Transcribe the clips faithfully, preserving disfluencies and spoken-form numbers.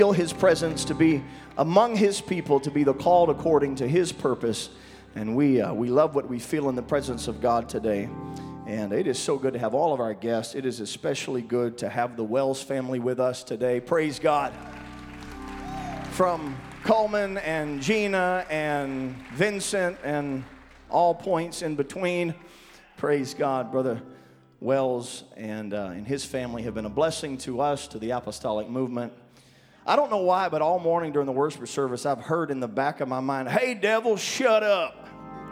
feel His presence, to be among His people, to be the called according to His purpose. And we uh, we love what we feel in the presence of God today. And it is so good to have all of our guests. It is especially good to have the Wells family with us today. Praise God. From Coleman and Gina and Vincent and all points in between. Praise God. Brother Wells and, uh, and his family have been a blessing to us, to the apostolic movement. I don't know why, but all morning during the worship service, I've heard in the back of my mind, "Hey, devil, shut up."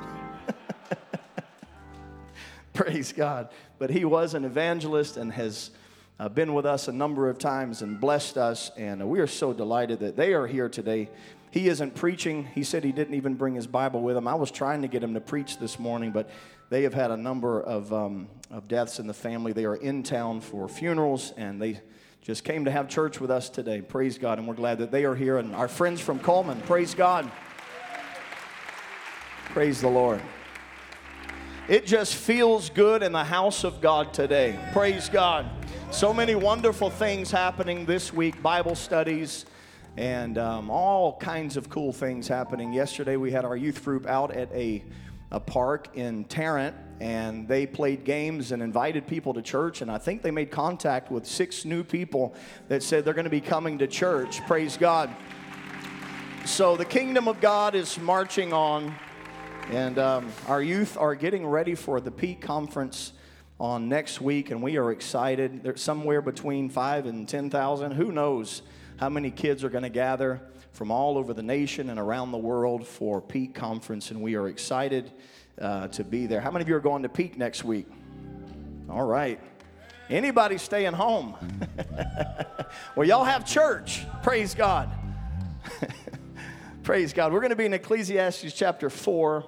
Praise God. But he was an evangelist and has uh, been with us a number of times and blessed us. And uh, we are so delighted that they are here today. He isn't preaching. He said he didn't even bring his Bible with him. I was trying to get him to preach this morning, but they have had a number of, um, of deaths in the family. They are in town for funerals, and they just came to have church with us today. Praise God, and we're glad that they are here. And our friends from Coleman, praise God. Praise the Lord. It just feels good in the house of God today. Praise God. So many wonderful things happening this week, Bible studies, and um, all kinds of cool things happening. Yesterday we had our youth group out at a, a park in Tarrant, and they played games and invited people to church, and I think they made contact with six new people that said they're going to be coming to church. Praise God. So the kingdom of God is marching on, and um, our youth are getting ready for the Peak Conference on next week, and we are excited. There's somewhere between five and ten thousand. Who knows how many kids are going to gather from all over the nation and around the world for Peak Conference, and we are excited uh, to be there. How many of you are going to Peak next week? All right. Anybody staying home? Well, y'all have church. Praise God. Praise God. We're going to be in Ecclesiastes chapter four.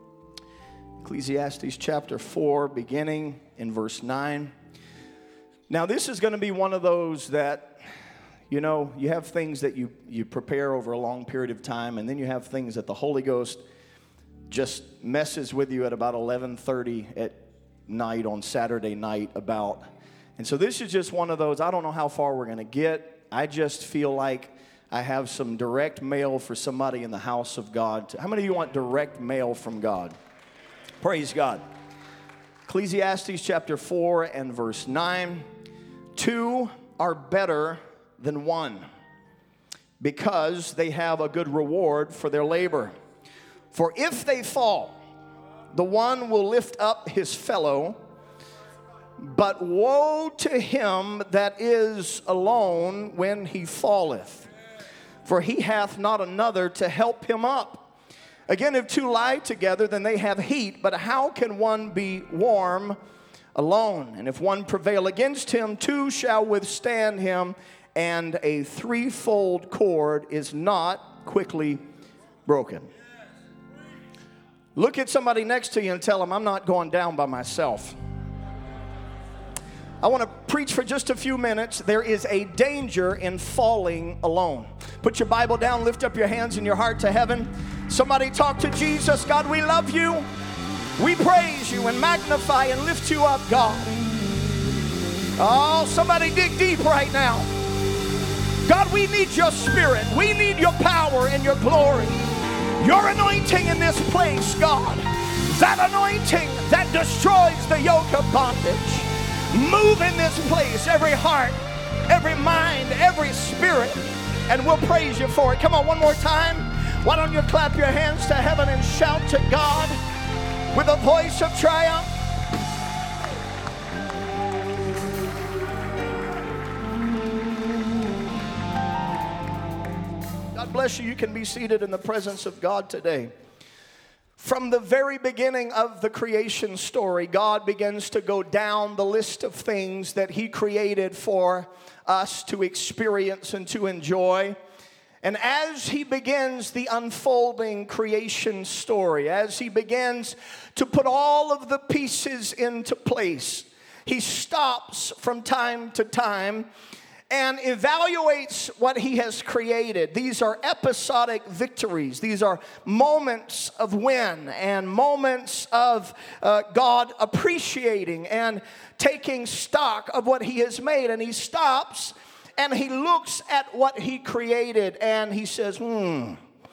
Ecclesiastes chapter four, beginning in verse nine. Now, this is going to be one of those that, you know, you have things that you, you prepare over a long period of time, and then you have things that the Holy Ghost just messes with you at about eleven thirty at night on Saturday night about. And so this is just one of those, I don't know how far we're going to get. I just feel like I have some direct mail for somebody in the house of God. How many of you want direct mail from God? Praise God. Ecclesiastes chapter four and verse nine. Two are better than one, because they have a good reward for their labor. For if they fall, the one will lift up his fellow, but woe to him that is alone when he falleth, for he hath not another to help him up. Again, if two lie together, then they have heat, but how can one be warm alone? And if one prevail against him, two shall withstand him, and a threefold cord is not quickly broken. Look at somebody next to you and tell them, I'm not going down by myself. I want to preach for just a few minutes. There is a danger in falling alone. Put your Bible down, lift up your hands and your heart to heaven. Somebody talk to Jesus. God, we love you. We praise you and magnify and lift you up, God. Oh, somebody dig deep right now. God, we need your spirit. We need your power and your glory. Your anointing in this place, God. That anointing that destroys the yoke of bondage. Move in this place, every heart, every mind, every spirit, and we'll praise you for it. Come on, one more time. Why don't you clap your hands to heaven and shout to God with a voice of triumph? God bless you. You can be seated in the presence of God today. From the very beginning of the creation story, God begins to go down the list of things that He created for us to experience and to enjoy. And as He begins the unfolding creation story, as He begins to put all of the pieces into place, He stops from time to time and evaluates what He has created. These are episodic victories. These are moments of win and moments of uh, God appreciating and taking stock of what He has made. And He stops and he looks at what he created and he says, hmm,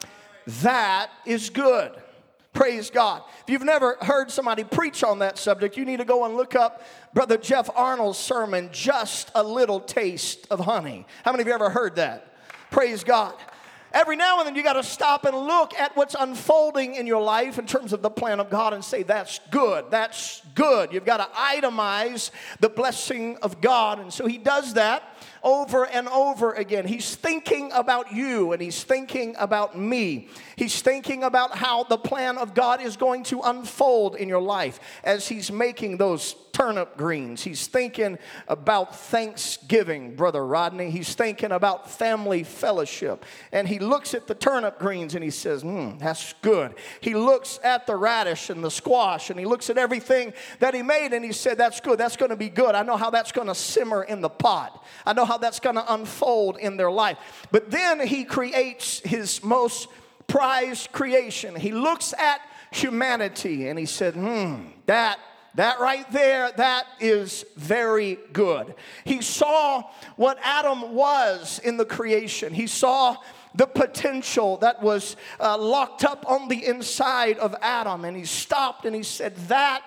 that is good. Praise God. If you've never heard somebody preach on that subject, you need to go and look up Brother Jeff Arnold's sermon, Just a Little Taste of Honey. How many of you ever heard that? Praise God. Every now and then you got to stop and look at what's unfolding in your life in terms of the plan of God and say, that's good, that's good. You've got to itemize the blessing of God. And so he does that over and over again. He's thinking about you and he's thinking about me. He's thinking about how the plan of God is going to unfold in your life as he's making those turnip greens. He's thinking about Thanksgiving, Brother Rodney. He's thinking about family fellowship. And he looks at the turnip greens and he says, hmm, that's good. He looks at the radish and the squash and he looks at everything that he made and he said, that's good. That's going to be good. I know how that's going to simmer in the pot. I know how that's going to unfold in their life. But then he creates his most prized creation. He looks at humanity and he said, hmm, that That right there, that is very good. He saw what Adam was in the creation. He saw the potential that was uh, locked up on the inside of Adam. And he stopped and he said, that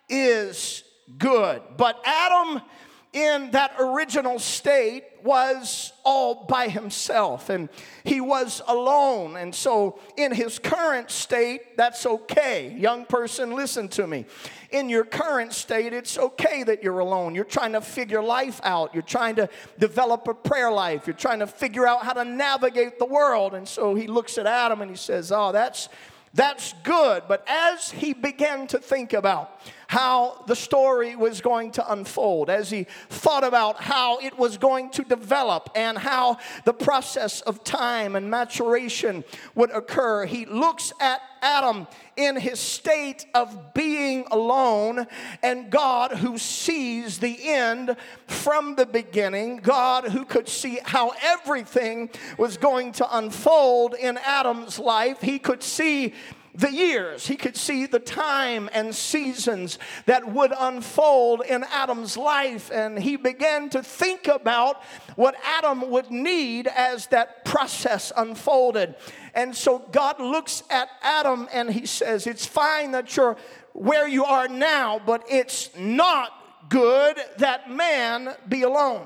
is good. But Adam, in that original state, was all by himself and he was alone. And so in his current state, that's okay. Young person, listen to me. In your current state, it's okay that you're alone. You're trying to figure life out. You're trying to develop a prayer life. You're trying to figure out how to navigate the world. And so he looks at Adam and he says, oh, that's That's good. But as he began to think about how the story was going to unfold, as he thought about how it was going to develop and how the process of time and maturation would occur, he looks at Adam in his state of being alone, and God who sees the end from the beginning, God who could see how everything was going to unfold in Adam's life. He could see the years. He could see the time and seasons that would unfold in Adam's life. And he began to think about what Adam would need as that process unfolded. And so God looks at Adam and he says, it's fine that you're where you are now, but it's not good that man be alone.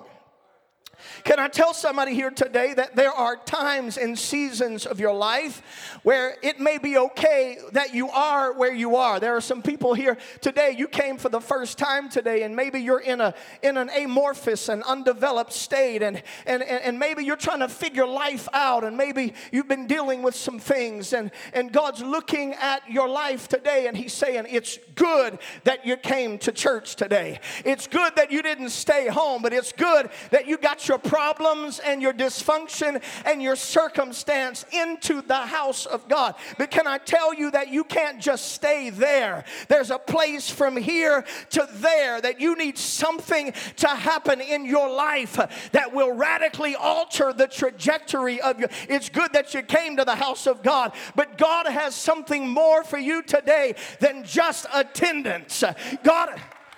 Can I tell somebody here today that there are times and seasons of your life where it may be okay that you are where you are. There are some people here today, you came for the first time today, and maybe you're in a in an amorphous and undeveloped state, and, and, and maybe you're trying to figure life out, and maybe you've been dealing with some things, and, and God's looking at your life today, and he's saying, it's good that you came to church today. It's good that you didn't stay home, but it's good that you got your problems and your dysfunction and your circumstance into the house of God. But can I tell you that you can't just stay there? There's a place from here to there that you need something to happen in your life that will radically alter the trajectory of you. It's good that you came to the house of God, but God has something more for you today than just attendance. God...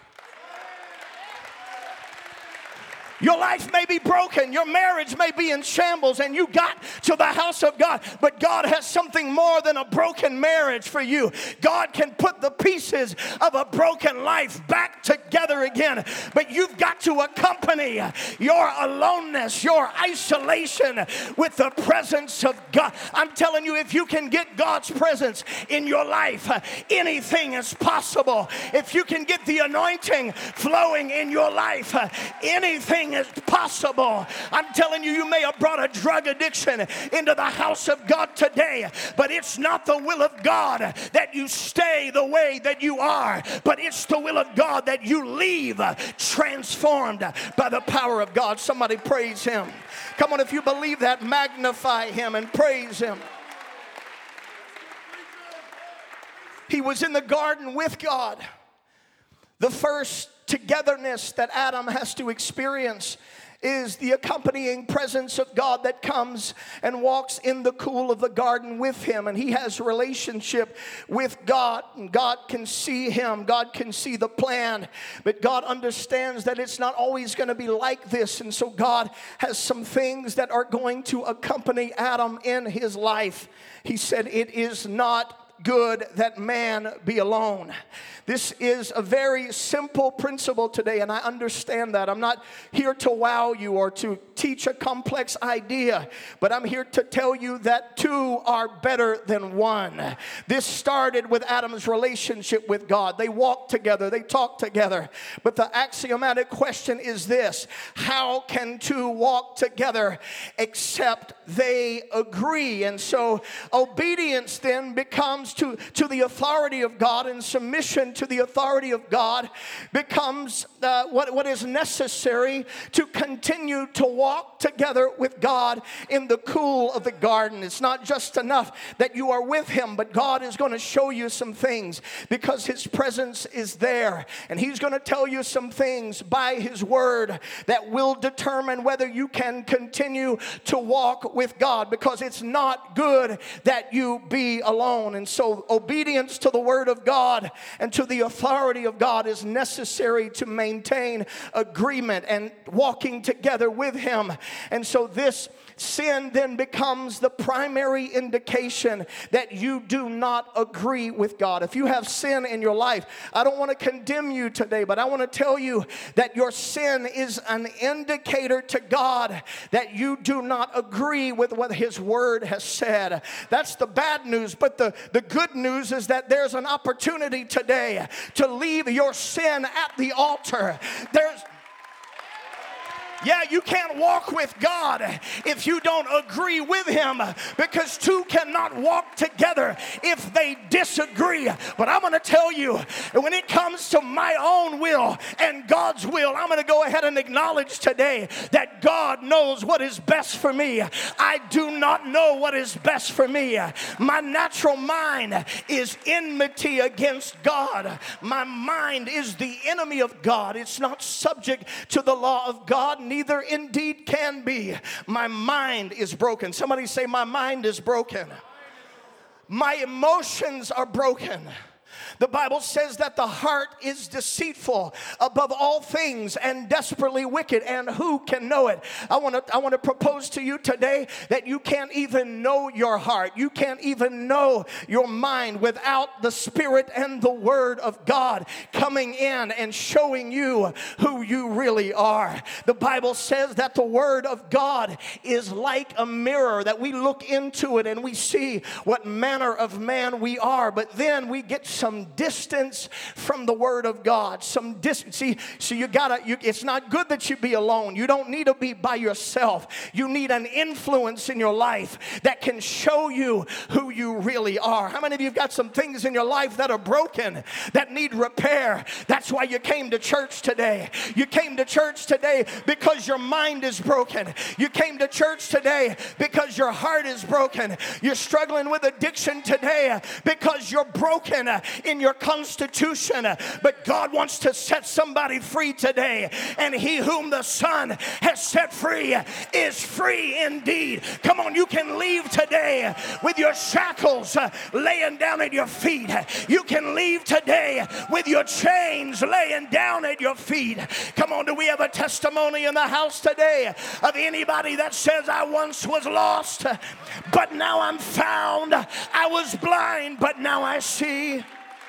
Your life may be broken. Your marriage may be in shambles, and you got to the house of God. But God has something more than a broken marriage for you. God can put the pieces of a broken life back together again. But you've got to accompany your aloneness, your isolation with the presence of God. I'm telling you, if you can get God's presence in your life, anything is possible. If you can get the anointing flowing in your life, anything is possible. I'm telling you, you may have brought a drug addiction into the house of God today, but it's not the will of God that you stay the way that you are, but it's the will of God that you leave transformed by the power of God. Somebody praise him. Come on, if you believe that, magnify him and praise him. He was in the garden with God. The first togetherness that Adam has to experience is the accompanying presence of God that comes and walks in the cool of the garden with him. And he has a relationship with God. And God can see him. God can see the plan. But God understands that it's not always going to be like this. And so God has some things that are going to accompany Adam in his life. He said, it is not good that man be alone. This is a very simple principle today, and I understand that. I'm not here to wow you or to teach a complex idea, but I'm here to tell you that two are better than one. This started with Adam's relationship with God. They walked together, they talked together. But the axiomatic question is this: how can two walk together except they agree? And so obedience then becomes to, to the authority of God, and submission to the authority of God becomes uh, what, what is necessary to continue to walk together with God in the cool of the garden. It's not just enough that you are with him, but God is going to show you some things because his presence is there. And he's going to tell you some things by his word that will determine whether you can continue to walk with God, because it's not good that you be alone. And so obedience to the word of God and to the authority of God is necessary to maintain agreement and walking together with him. And so this sin then becomes the primary indication that you do not agree with God. If you have sin in your life, I don't want to condemn you today, but I want to tell you that your sin is an indicator to God that you do not agree with what his word has said. That's the bad news, but the, the good news is that there's an opportunity today to leave your sin at the altar. There's Yeah, you can't walk with God if you don't agree with him, because two cannot walk together if they disagree. But I'm going to tell you, when it comes to my own will and God's will, I'm going to go ahead and acknowledge today that God knows what is best for me. I do not know what is best for me. My natural mind is enmity against God. My mind is the enemy of God. It's not subject to the law of God, neither indeed can be. My mind is broken. Somebody say, my mind is broken. My emotions are broken. The Bible says that the heart is deceitful above all things and desperately wicked, and who can know it? I want to I want to propose to you today that you can't even know your heart. You can't even know your mind without the Spirit and the Word of God coming in and showing you who you really are. The Bible says that the Word of God is like a mirror, that we look into it and we see what manner of man we are, but then we get some distance from the word of God. Some distance. See, so you gotta, you, it's not good that you be alone. You don't need to be by yourself. You need an influence in your life that can show you who you really are. How many of you have got some things in your life that are broken, that need repair? That's why you came to church today. You came to church today because your mind is broken. You came to church today because your heart is broken. You're struggling with addiction today because you're broken in your constitution, but God wants to set somebody free today, and he whom the Son has set free is free indeed. Come on, you can leave today with your shackles laying down at your feet. You can leave today with your chains laying down at your feet. Come on, do we have a testimony in the house today of anybody that says, I once was lost, but now I'm found. I was blind, but now I see.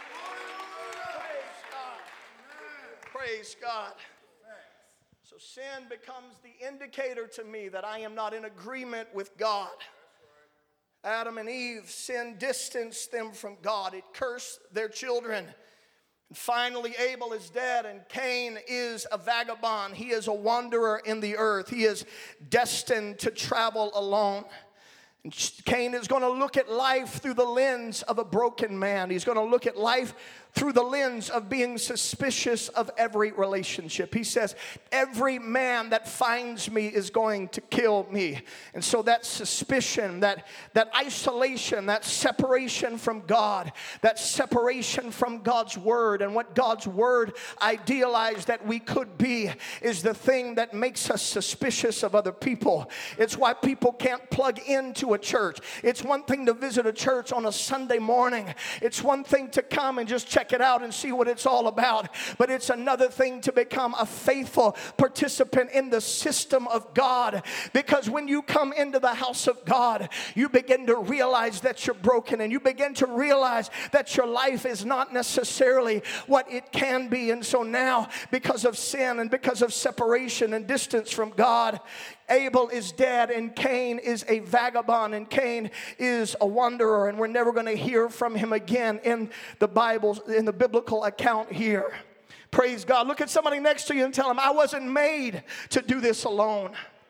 Praise God. So sin becomes the indicator to me that I am not in agreement with God. Adam and Eve, sin distanced them from God. It cursed their children. And finally, Abel is dead, and Cain is a vagabond. He is a wanderer in the earth. He is destined to travel alone. And Cain is going to look at life through the lens of a broken man. He's going to look at life through the lens of being suspicious of every relationship. He says, every man that finds me is going to kill me. And so that suspicion, that, that isolation, that separation from God, that separation from God's word and what God's word idealized that we could be is the thing that makes us suspicious of other people. It's why people can't plug into a church. It's one thing to visit a church on a Sunday morning. It's one thing to come and just check it out and see what it's all about. But it's another thing to become a faithful participant in the system of God. Because when you come into the house of God, you begin to realize that you're broken, and you begin to realize that your life is not necessarily what it can be. And so now, because of sin and because of separation and distance from God, Abel is dead and Cain is a vagabond and Cain is a wanderer, and we're never going to hear from him again in the Bible, in the biblical account here. Praise God. Look at somebody next to you and tell them, I wasn't made to do this alone.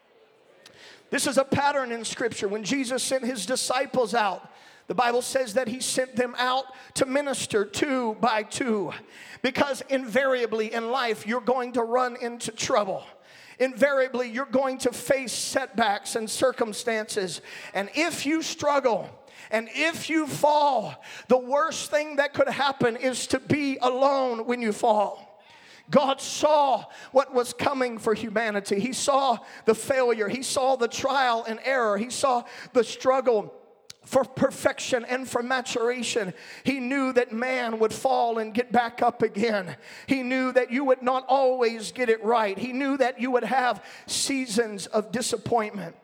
This is a pattern in Scripture. When Jesus sent his disciples out, the Bible says that he sent them out to minister two by two. Because invariably in life, you're going to run into trouble. Invariably, you're going to face setbacks and circumstances. And if you struggle, and if you fall, the worst thing that could happen is to be alone when you fall. God saw what was coming for humanity. He saw the failure. He saw the trial and error. He saw the struggle for perfection and for maturation. He knew that man would fall and get back up again. He knew that you would not always get it right. He knew that you would have seasons of disappointment,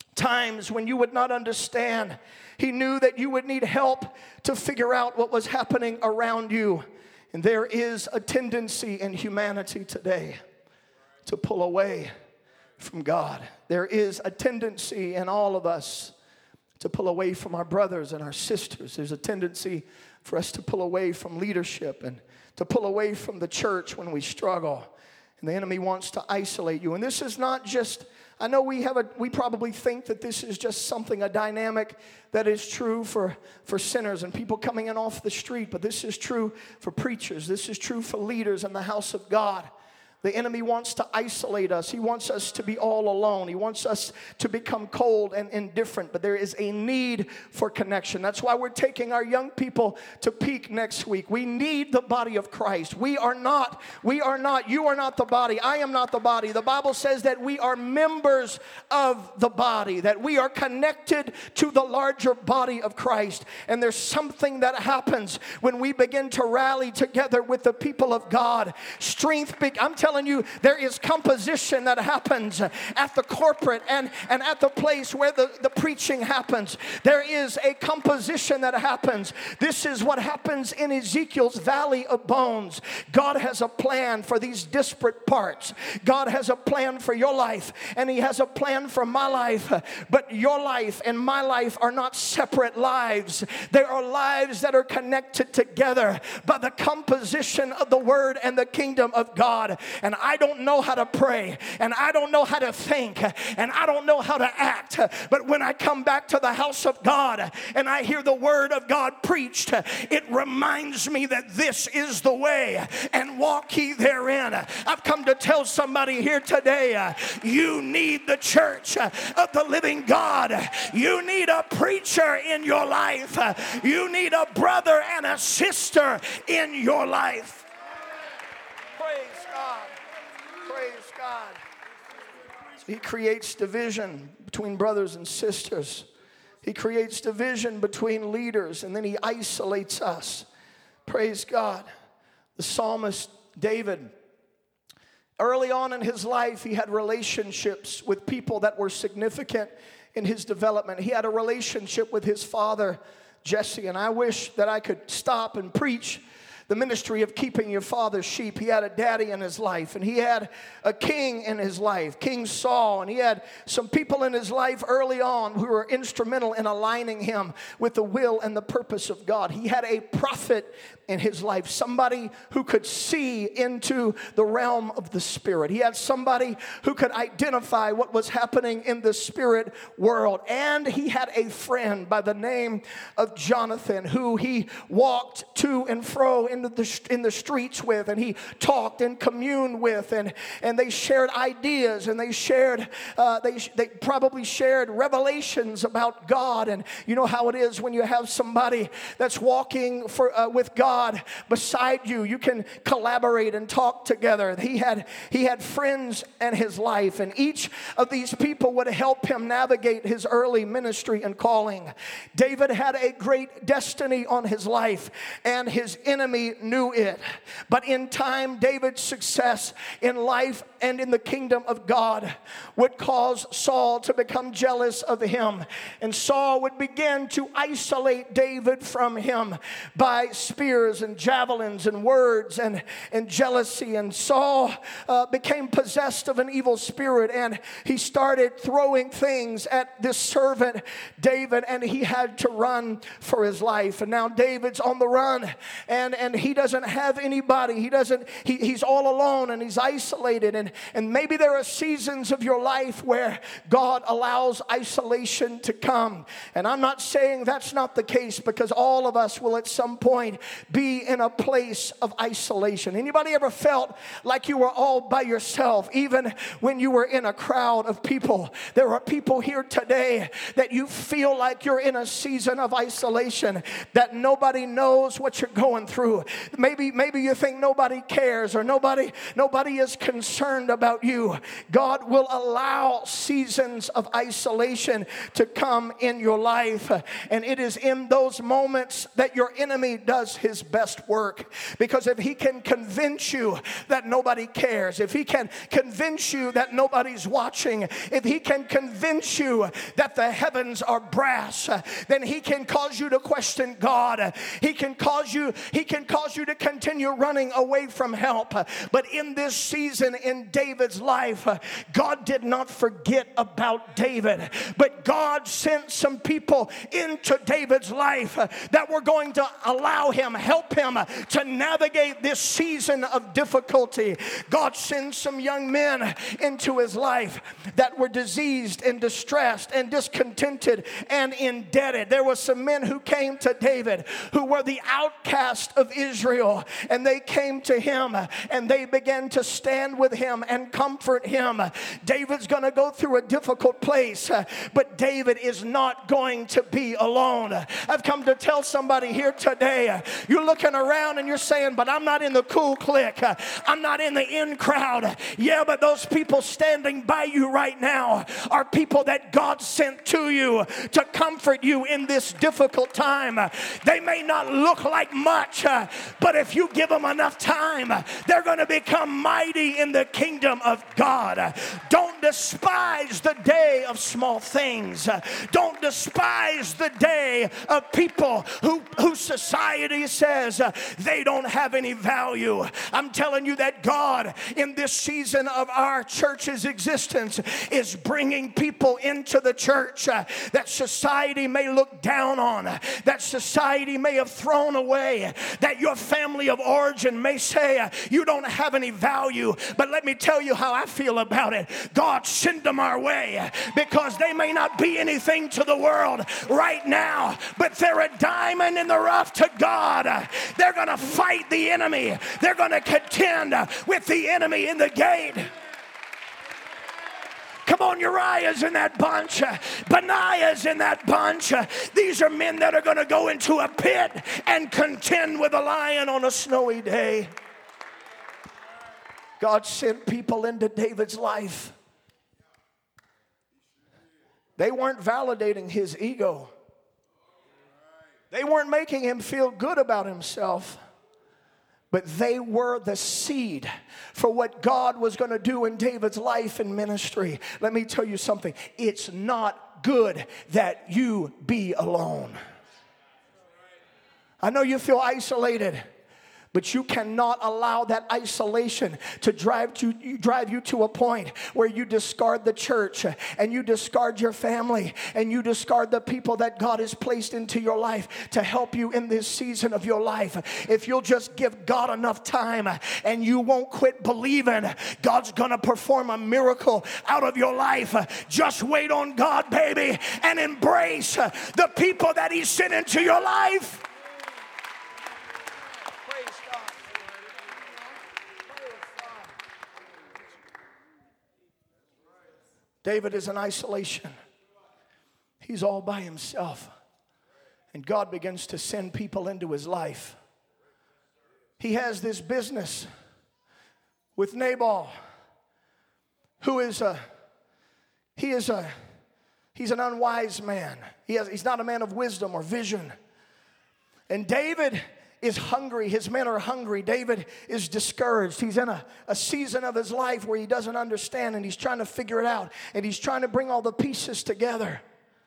times when you would not understand. He knew that you would need help to figure out what was happening around you. And there is a tendency in humanity today to pull away from God. There is a tendency in all of us to pull away from our brothers and our sisters. There's a tendency for us to pull away from leadership and to pull away from the church when we struggle. And the enemy wants to isolate you. And this is not just, I know we have a, we probably think that this is just something, a dynamic that is true for, for sinners and people coming in off the street. But this is true for preachers. This is true for leaders in the house of God. The enemy wants to isolate us. He wants us to be all alone. He wants us to become cold and indifferent. But there is a need for connection. That's why we're taking our young people to Peak next week. We need the body of Christ. We are not, we are not, you are not the body. I am not the body. The Bible says that we are members of the body, that we are connected to the larger body of Christ. And there's something that happens when we begin to rally together with the people of God. Strength, be- I'm telling you, there is composition that happens at the corporate and, and at the place where the, the preaching happens. There is a composition that happens. This is what happens in Ezekiel's valley of bones. God has a plan for these disparate parts. God has a plan for your life, and He has a plan for my life. But your life and my life are not separate lives. They are lives that are connected together by the composition of the Word and the kingdom of God. And I don't know how to pray, and I don't know how to think, and I don't know how to act. But when I come back to the house of God and I hear the word of God preached, it reminds me that this is the way, and walk ye therein. I've come to tell somebody here today, you need the church of the living God. You need a preacher in your life. You need a brother and a sister in your life. Praise God. Praise God. So He creates division between brothers and sisters. He creates division between leaders, and then He isolates us. Praise God. The psalmist David, early on in his life, he had relationships with people that were significant in his development. He had a relationship with his father, Jesse, and I wish that I could stop and preach the ministry of keeping your father's sheep. He had a daddy in his life, and he had a king in his life, King Saul, and he had some people in his life early on who were instrumental in aligning him with the will and the purpose of God. He had a prophet in his life, somebody who could see into the realm of the spirit. He had somebody who could identify what was happening in the spirit world, and he had a friend by the name of Jonathan who he walked to and fro in into the, in the streets with, and he talked and communed with, and, and they shared ideas, and they shared, uh, they, they probably shared revelations about God. And you know how it is when you have somebody that's walking for, uh, with God beside you. You can collaborate and talk together. He had, he had friends in his life, and each of these people would help him navigate his early ministry and calling. David had a great destiny on his life, and his enemy knew it. But in time, David's success in life and in the kingdom of God would cause Saul to become jealous of him. And Saul would begin to isolate David from him by spears and javelins and words and, and jealousy. And Saul uh, became possessed of an evil spirit, and he started throwing things at this servant David, and he had to run for his life. And now David's on the run, and, and he doesn't have anybody. He doesn't, he, he's all alone, and he's isolated. And, and maybe there are seasons of your life where God allows isolation to come. And I'm not saying that's not the case, because all of us will at some point be in a place of isolation. Anybody ever felt like you were all by yourself, even when you were in a crowd of people? There are people here today that you feel like you're in a season of isolation, that nobody knows what you're going through. Maybe, maybe you think nobody cares, or nobody, nobody is concerned about you. God will allow seasons of isolation to come in your life, and it is in those moments that your enemy does his best work. Because if he can convince you that nobody cares, if he can convince you that nobody's watching, if he can convince you that the heavens are brass, then he can cause you to question God. He can cause you, he can cause you to continue running away from help. But in this season in David's life, God did not forget about David, but God sent some people into David's life that were going to allow him, help him to navigate this season of difficulty. God sent some young men into his life that were diseased and distressed and discontented and indebted. There were some men who came to David who were the outcast of Israel, and they came to him and they began to stand with him and comfort him. David's going to go through a difficult place, but David is not going to be alone. I've come to tell somebody here today, you're looking around and you're saying, but I'm not in the cool clique. I'm not in the in crowd. Yeah, but those people standing by you right now are people that God sent to you to comfort you in this difficult time. They may not look like much, but if you give them enough time, they're going to become mighty in the kingdom of God. Don't despise the day of small things. Don't despise the day of people who, who society says they don't have any value. I'm telling you that God, in this season of our church's existence, is bringing people into the church that society may look down on, that society may have thrown away, that your family of origin may say you don't have any value. But let me tell you how I feel about it. God, send them our way, because they may not be anything to the world right now, but they're a diamond in the rough to God. They're going to fight the enemy. They're going to contend with the enemy in the gate. Come on, Uriah's in that bunch. Benaiah's in that bunch. These are men that are going to go into a pit and contend with a lion on a snowy day. God sent people into David's life. They weren't validating his ego. They weren't making him feel good about himself. But they were the seed for what God was going to do in David's life and ministry. Let me tell you something. It's not good that you be alone. I know you feel isolated, but you cannot allow that isolation to drive you, drive you to a point where you discard the church and you discard your family and you discard the people that God has placed into your life to help you in this season of your life. If you'll just give God enough time and you won't quit believing, God's going to perform a miracle out of your life. Just wait on God, baby, and embrace the people that He sent into your life. Praise God. David is in isolation. He's all by himself. And God begins to send people into his life. He has this business with Nabal, who is a, he is a, he's an unwise man. He has, he's not a man of wisdom or vision. And David is hungry. His men are hungry. David is discouraged. He's in a, a season of his life where he doesn't understand, and he's trying to figure it out. And he's trying to bring all the pieces together.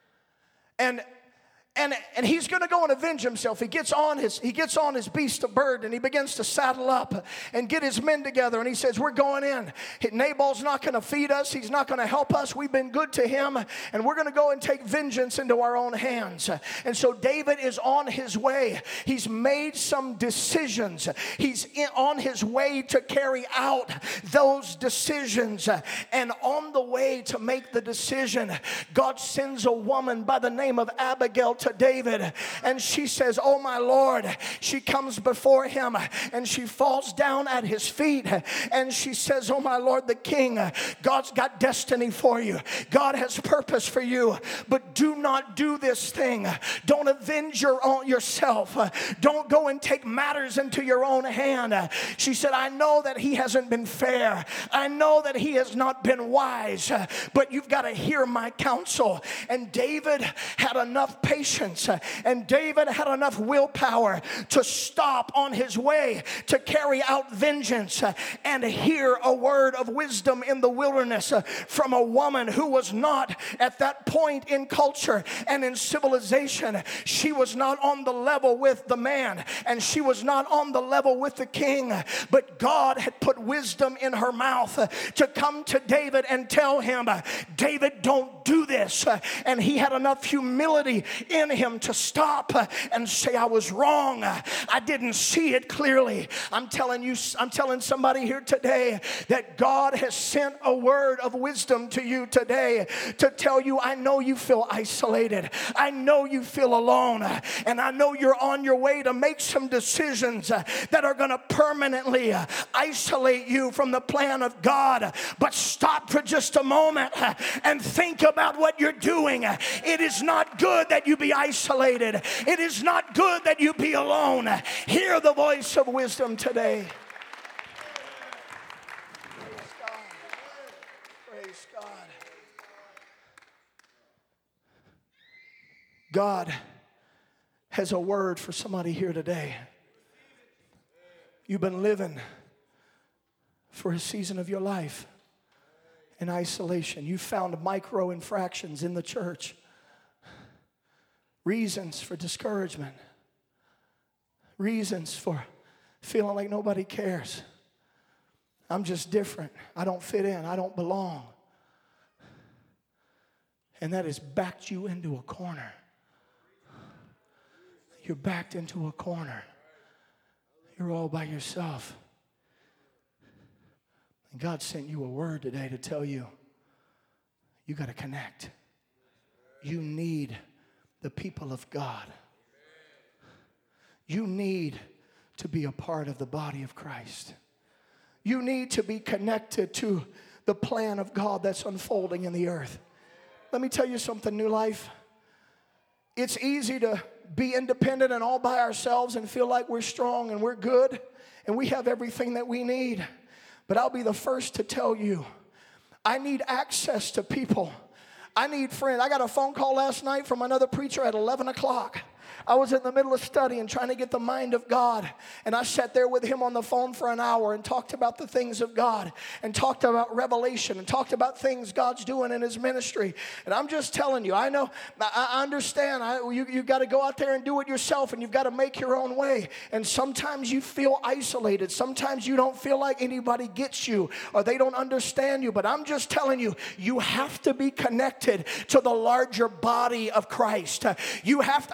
And And, and he's going to go and avenge himself. He gets on his he gets on his beast of burden, and he begins to saddle up and get his men together. And he says, we're going in. Nabal's not going to feed us. He's not going to help us. We've been good to him. And we're going to go and take vengeance into our own hands. And so David is on his way. He's made some decisions. He's in, on his way to carry out those decisions. And on the way to make the decision, God sends a woman by the name of Abigail to David, and she says, oh my Lord. She comes before him and she falls down at his feet, and she says, oh my Lord the king, God's got destiny for you. God has purpose for you, but do not do this thing. Don't avenge your own yourself. Don't go and take matters into your own hand. She said, I know that he hasn't been fair. I know that he has not been wise, but you've got to hear my counsel. And David had enough patience, and David had enough willpower to stop on his way to carry out vengeance and hear a word of wisdom in the wilderness from a woman who was not at that point in culture and in civilization. She was not on the level with the man, and she was not on the level with the king, but God had put wisdom in her mouth to come to David and tell him, David, don't do this. And he had enough humility in him to stop and say, I was wrong. I didn't see it clearly. I'm telling you, I'm telling somebody here today that God has sent a word of wisdom to you today to tell you, I know you feel isolated. I know you feel alone. And I know you're on your way to make some decisions that are going to permanently isolate you from the plan of God. But stop for just a moment and think about what you're doing. It is not good that you be isolated. It is not good that you be alone. Hear the voice of wisdom today. Praise God. Praise God. God has a word for somebody here today. You've been living for a season of your life in isolation. You found micro infractions in the church. Reasons for discouragement. Reasons for feeling like nobody cares. I'm just different. I don't fit in. I don't belong. And that has backed you into a corner. You're backed into a corner. You're all by yourself. And God sent you a word today to tell you, you got to connect. You need the people of God. You need to be a part of the body of Christ. You need to be connected to the plan of God that's unfolding in the earth. Let me tell you something, New Life. It's easy to be independent and all by ourselves and feel like we're strong and we're good and we have everything that we need. But I'll be the first to tell you, I need access to people. I need friends. I got a phone call last night from another preacher at eleven o'clock. I was in the middle of studying, trying to get the mind of God. And I sat there with him on the phone for an hour and talked about the things of God and talked about revelation and talked about things God's doing in his ministry. And I'm just telling you, I know, I understand. I, you, you've got to go out there and do it yourself, and you've got to make your own way. And sometimes you feel isolated. Sometimes you don't feel like anybody gets you or they don't understand you. But I'm just telling you, you have to be connected to the larger body of Christ. You have to, I, you,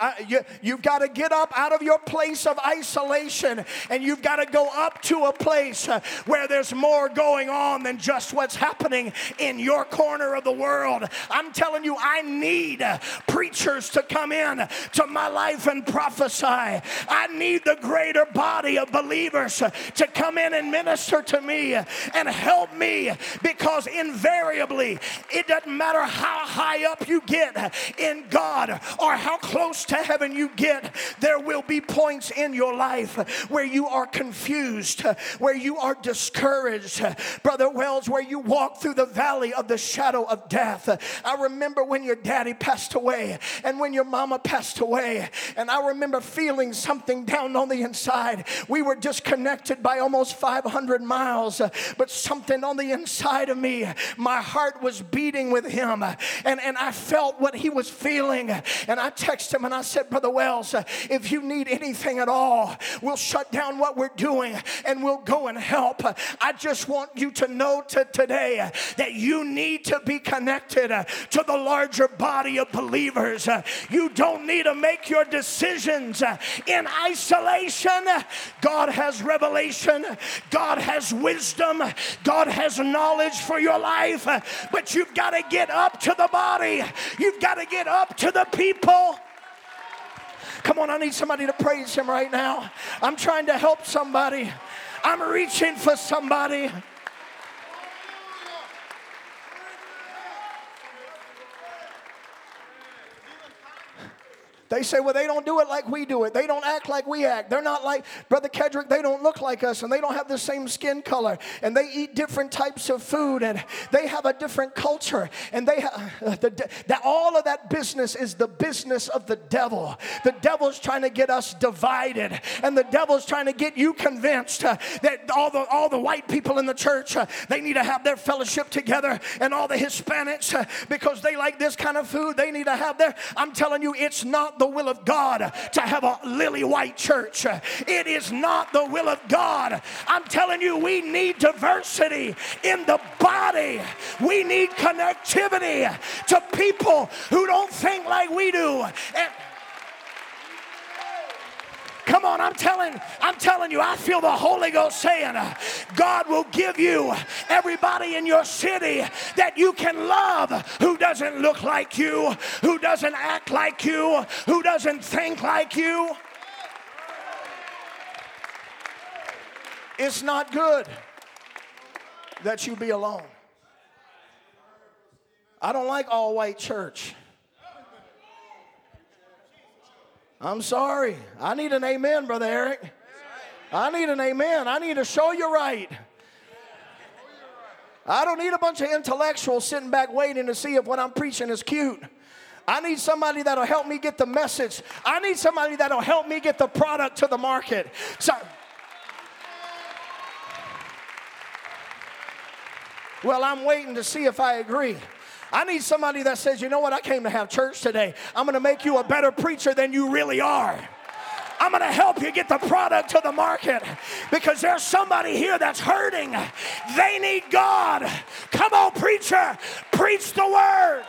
You've got to get up out of your place of isolation, and you've got to go up to a place uh, where there's more going on than just what's happening in your corner of the world. I'm telling you, I need uh, preachers to come in to my life and prophesy. I need the greater body of believers uh, to come in and minister to me uh, and help me, because invariably it doesn't matter how high up you get uh, in God or how close to heaven you get, there will be points in your life where you are confused, where you are discouraged. Brother Wells, where you walk through the valley of the shadow of death. I remember when your daddy passed away and when your mama passed away, and I remember feeling something down on the inside. We were disconnected by almost five hundred miles, but something on the inside of me, my heart was beating with him, and, and I felt what he was feeling. And I texted him and I said, Brother Wells, if you need anything at all, we'll shut down what we're doing and we'll go and help. I just want you to know to today that you need to be connected to the larger body of believers. You don't need to make your decisions in isolation. God has revelation. God has wisdom. God has knowledge for your life. But you've got to get up to the body. You've got to get up to the people. Come on, I need somebody to praise him right now. I'm trying to help somebody. I'm reaching for somebody. They say, well, they don't do it like we do it. They don't act like we act. They're not like Brother Kedrick. They don't look like us, and they don't have the same skin color, and they eat different types of food, and they have a different culture, and they have uh, the, that all of that business is the business of the devil. The devil's trying to get us divided, and the devil's trying to get you convinced uh, that all the all the white people in the church uh, they need to have their fellowship together, and all the Hispanics uh, because they like this kind of food, they need to have their. I'm telling you, it's not the will of God to have a lily white church. It is not the will of God. I'm telling you, we need diversity in the body. We need connectivity to people who don't think like we do. And come on, I'm telling, I'm telling you, I feel the Holy Ghost saying, uh, God will give you everybody in your city that you can love who doesn't look like you, who doesn't act like you, who doesn't think like you. It's not good that you be alone. I don't like all white church. I'm sorry. I need an amen, Brother Eric. I need an amen. I need to show you right. I don't need a bunch of intellectuals sitting back waiting to see if what I'm preaching is cute. I need somebody that'll help me get the message. I need somebody that'll help me get the product to the market. So, well, I'm waiting to see if I agree. I need somebody that says, you know what, I came to have church today. I'm going to make you a better preacher than you really are. I'm going to help you get the product to the market, because there's somebody here that's hurting. They need God. Come on, preacher, preach the word.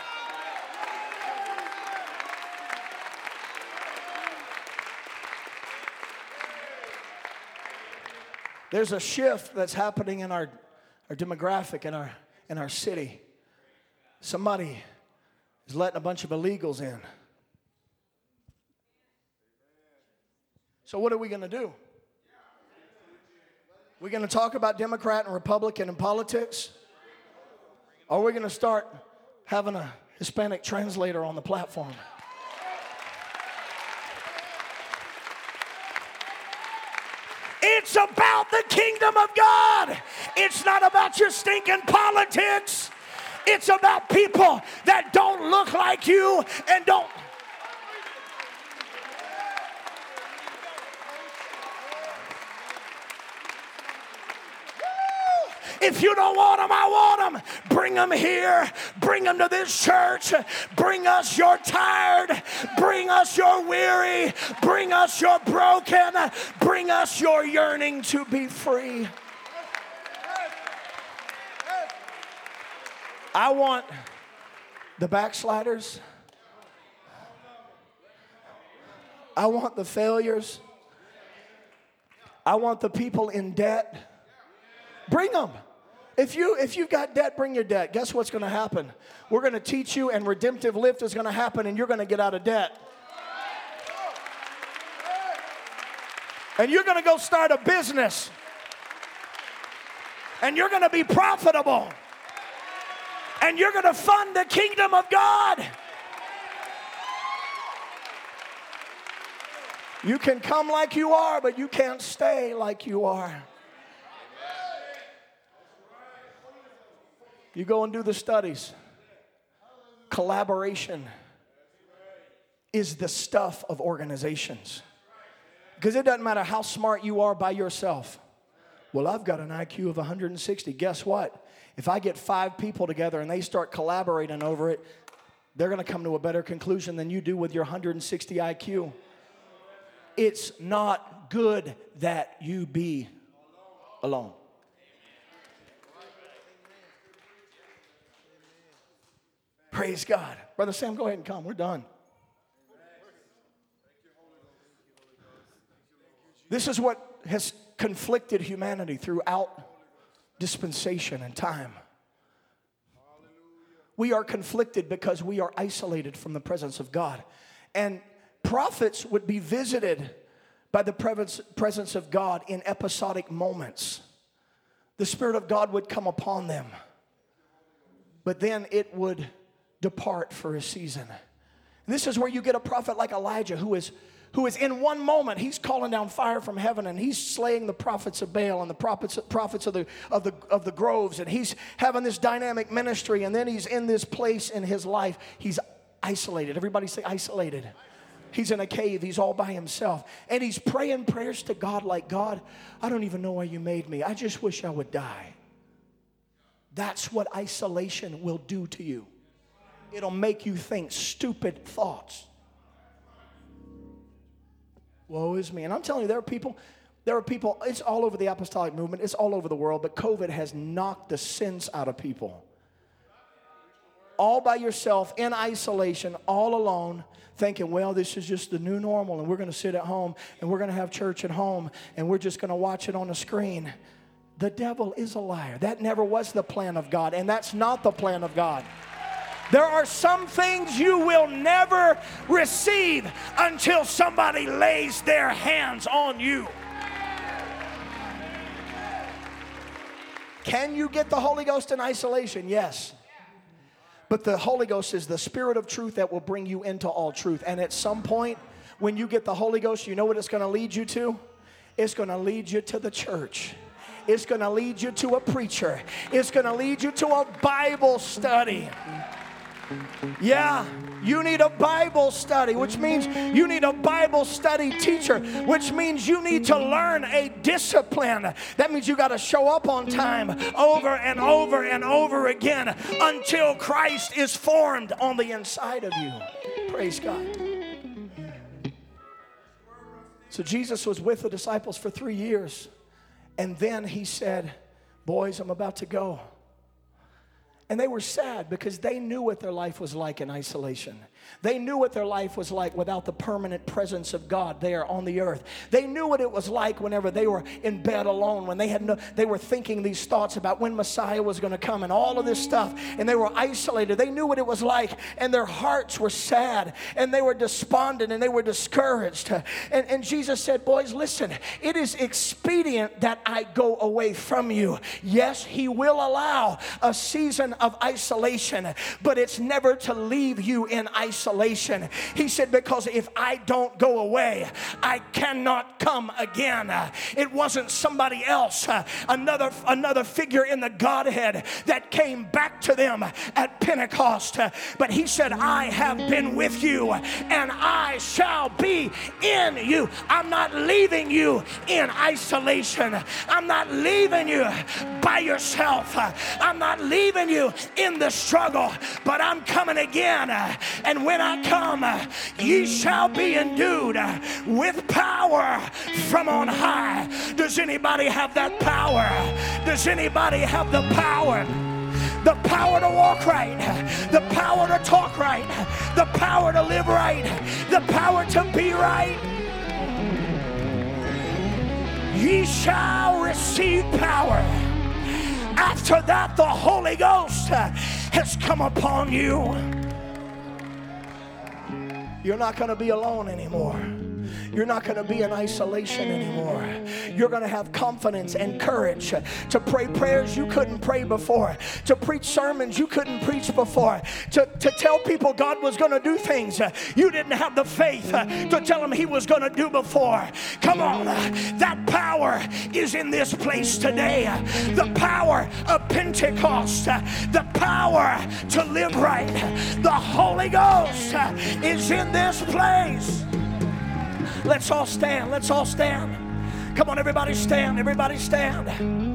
There's a shift that's happening in our, our demographic, in our, in our city. Somebody is letting a bunch of illegals in. So what are we going to do? We're going to talk about Democrat and Republican and politics? Or are we going to start having a Hispanic translator on the platform? It's about the kingdom of God. It's not about your stinking politics. It's about people that don't look like you and don't. If you don't want them, I want them. Bring them here. Bring them to this church. Bring us your tired. Bring us your weary. Bring us your broken. Bring us your yearning to be free. I want the backsliders. I want the failures. I want the people in debt. Bring them. If, you, if you've got debt, bring your debt. Guess what's going to happen? We're going to teach you, and redemptive lift is going to happen, and you're going to get out of debt. And you're going to go start a business. And you're going to be profitable. And you're going to fund the kingdom of God. You can come like you are, but you can't stay like you are. You go and do the studies. Collaboration is the stuff of organizations. Because it doesn't matter how smart you are by yourself. Well, I've got an I Q of one hundred sixty. Guess what? If I get five people together and they start collaborating over it, they're going to come to a better conclusion than you do with your one hundred sixty I Q. It's not good that you be alone. Praise God. Brother Sam, go ahead and come. We're done. This is what has conflicted humanity throughout dispensation and time. We are conflicted because we are isolated from the presence of God. And prophets would be visited by the presence of God in episodic moments. The Spirit of God would come upon them. But then it would depart for a season. And this is where you get a prophet like Elijah who is who is in one moment, he's calling down fire from heaven and he's slaying the prophets of Baal and the prophets, prophets of, the, of, the, of the groves, and he's having this dynamic ministry, and then he's in this place in his life. He's isolated. Everybody say isolated. He's in a cave. He's all by himself. And he's praying prayers to God like, God, I don't even know why you made me. I just wish I would die. That's what isolation will do to you. It'll make you think stupid thoughts. Woe is me. And I'm telling you, there are people, there are people, it's all over the apostolic movement, it's all over the world, but COVID has knocked the sense out of people. All by yourself, in isolation, all alone, thinking, well, this is just the new normal, and we're going to sit at home, and we're going to have church at home, and we're just going to watch it on the screen. The devil is a liar. That never was the plan of God, and that's not the plan of God. There are some things you will never receive until somebody lays their hands on you. Can you get the Holy Ghost in isolation? Yes. But the Holy Ghost is the Spirit of truth that will bring you into all truth. And at some point, when you get the Holy Ghost, you know what it's going to lead you to? It's going to lead you to the church. It's going to lead you to a preacher. It's going to lead you to a Bible study. Yeah, you need a Bible study, which means you need a Bible study teacher, which means you need to learn a discipline. That means you got to show up on time over and over and over again until Christ is formed on the inside of you. Praise God. So Jesus was with the disciples for three years, and then he said, boys, I'm about to go. And they were sad because they knew what their life was like in isolation. They knew what their life was like without the permanent presence of God there on the earth. They knew what it was like whenever they were in bed alone, when they had no, they were thinking these thoughts about when Messiah was going to come and all of this stuff, and they were isolated. They knew what it was like, and their hearts were sad, and they were despondent, and they were discouraged. And, and Jesus said, boys, listen, it is expedient that I go away from you. Yes, he will allow a season of isolation, but it's never to leave you in isolation. He said, because if I don't go away, I cannot come again. It wasn't somebody else, another another figure in the Godhead that came back to them at Pentecost, but he said, I have been with you and I shall be in you. I'm not leaving you in isolation. I'm not leaving you by yourself. I'm not leaving you in the struggle, but I'm coming again. And when I come, ye shall be endued with power from on high. Does anybody have that power? Does anybody have the power? The power to walk right, the power to talk right, the power to live right, the power to be right. ye shall receive power. After that, the Holy Ghost has come upon you. You're not going to be alone anymore. You're not going to be in isolation anymore. You're going to have confidence and courage to pray prayers you couldn't pray before, to preach sermons you couldn't preach before, to, to tell people God was going to do things you didn't have the faith to tell them he was going to do before. Come on, that power is in this place today. The power of Pentecost, the power to live right. The Holy Ghost is in this place. Let's all stand. Let's all stand. Come on, everybody stand. Everybody stand.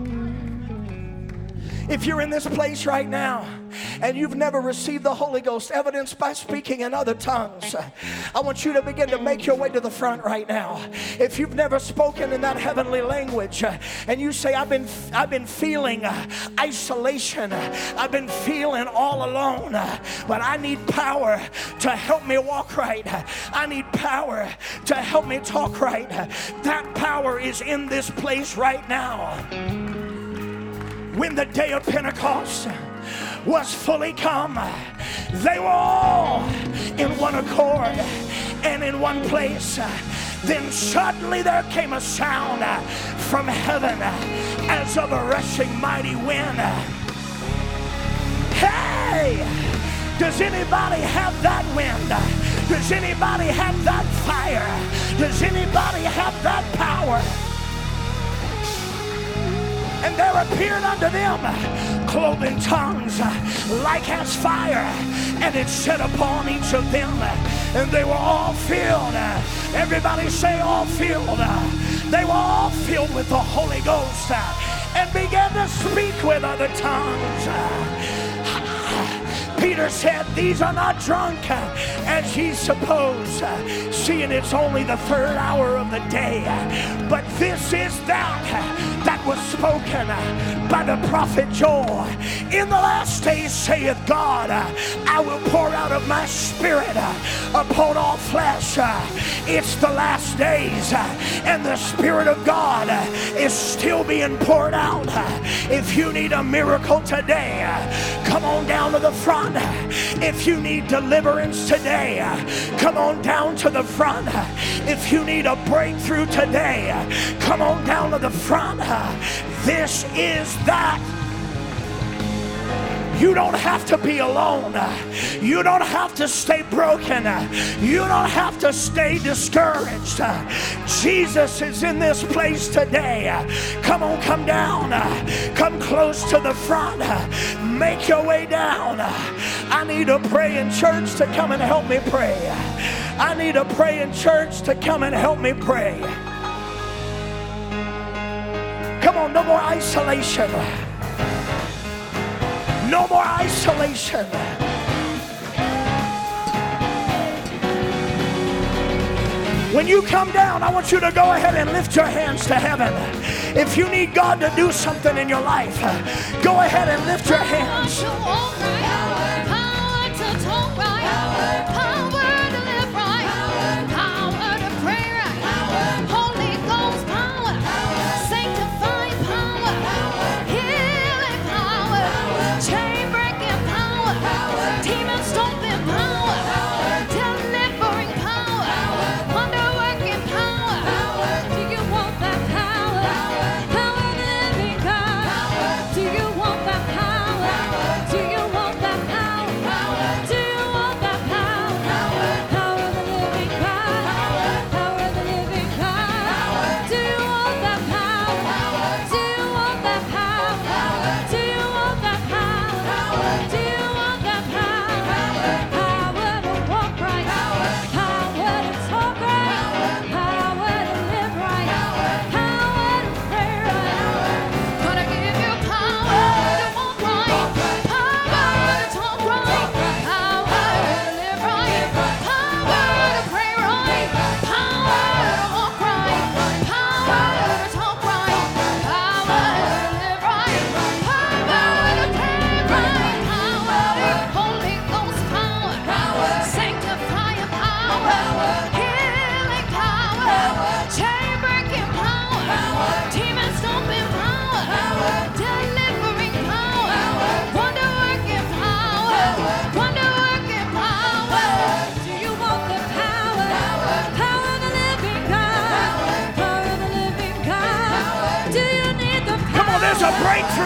If you're in this place right now and you've never received the Holy Ghost, evidenced by speaking in other tongues, I want you to begin to make your way to the front right now. If you've never spoken in that heavenly language and you say, I've been, I've been feeling isolation, I've been feeling all alone, but I need power to help me walk right. I need power to help me talk right. That power is in this place right now. When the day of Pentecost was fully come, they were all in one accord and in one place. Then suddenly there came a sound from heaven as of a rushing mighty wind. Hey! Does anybody have that wind? Does anybody have that fire? Does anybody have that power? And there appeared unto them cloven tongues like as fire, and it set upon each of them, and they were all filled. Everybody say all filled. They were all filled with the Holy Ghost and began to speak with other tongues. Peter said, these are not drunk as ye suppose, seeing it's only the third hour of the day, but this is that that was spoken by the prophet Joel. In the last days saith God, I will pour out of my spirit upon all flesh. It's the last days, and the Spirit of God is still being poured out. If you need a miracle today, come on down to the front. If you need deliverance today, come on down to the front. If you need a breakthrough today, come on down to the front. This is that. You don't have to be alone. You don't have to stay broken. You don't have to stay discouraged. Jesus is in this place today. Come on, come down. Come close to the front. Make your way down. I need a praying church to come and help me pray. I need a praying church to come and help me pray. Come on, no more isolation. No more isolation. When you come down, I want you to go ahead and lift your hands to heaven. If you need God to do something in your life, go ahead and lift your hands. Do you want that power?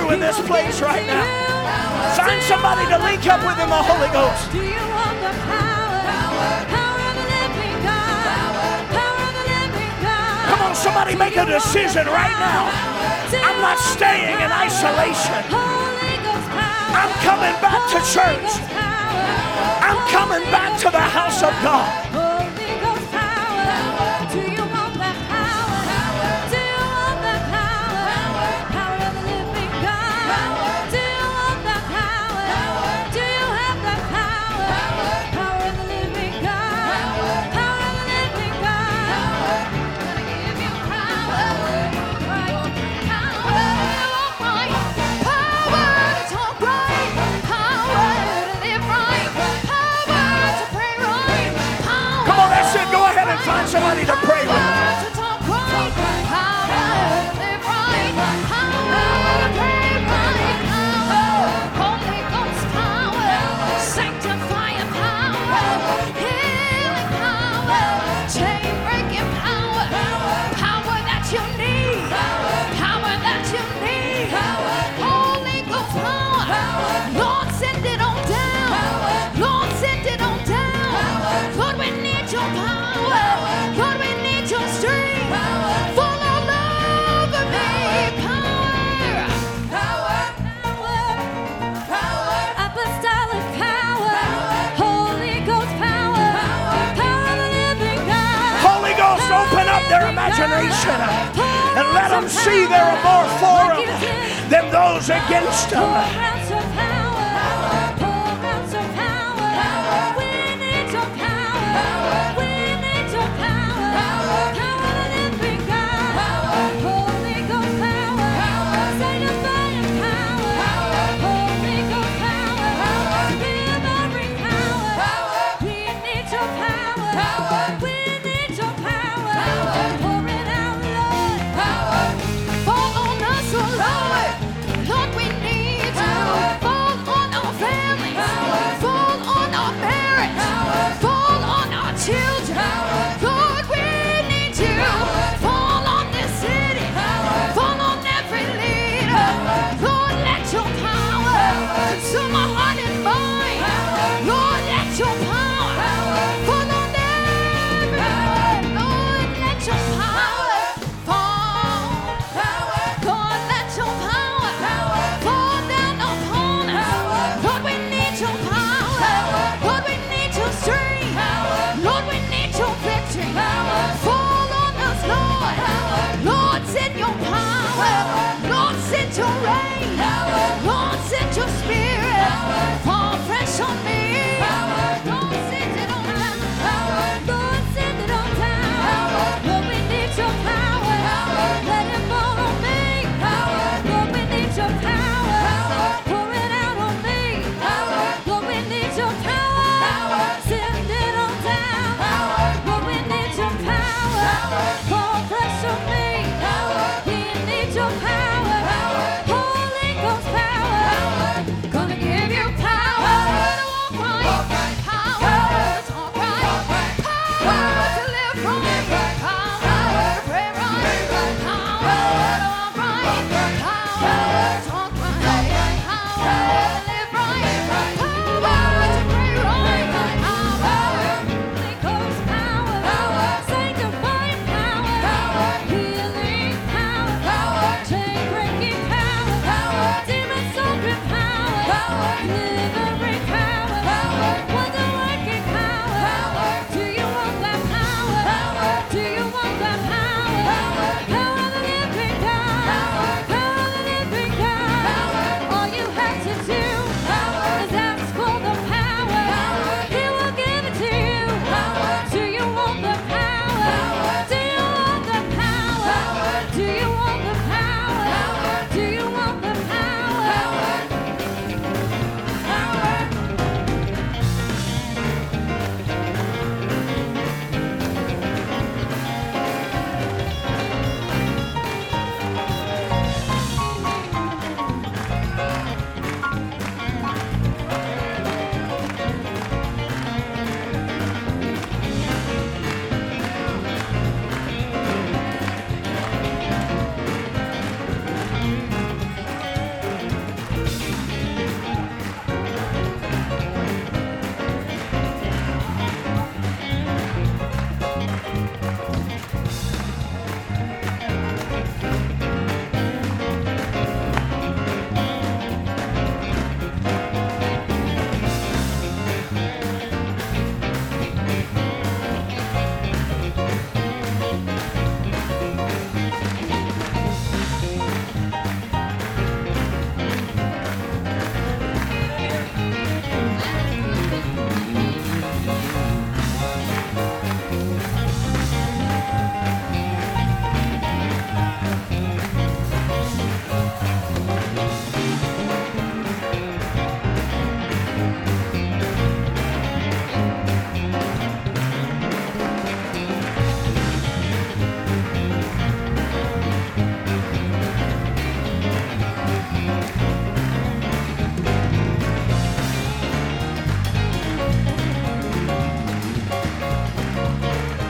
in this place right now. Find somebody to link up with in the Holy Ghost. Do you want the power? Power of the living God. Power of the living God. Come on, somebody make a decision right now. I'm not staying in isolation. Holy Ghost power. I'm coming back to church. I'm coming back to the house of God. Holy Ghost power. Do you want that power? Do you want that power? Power of the living God. Do you want that power? Do you have that power? Power of the living God. Power of the living God. Gonna give you power. Right. Power. Right. Power to talk right. Power to live right. Power to pray right. Power. Come on, that's it. Go ahead and find somebody to pray with. To talk right. Power to live right. Power to pray right. Power. Holy Ghost power. Sanctifying power. Healing power. Chain breaking power. Power that you need. Power that you need. Holy Ghost power. Lord, send it on down. Lord, send it on down. Lord, we need your power. Lord, we need your strength. Fall all over me. Power. Power. Power. Apostolic power. Holy Ghost power. Power of the living God. Holy Ghost, open up their imagination and let them see there are more for them than those against them.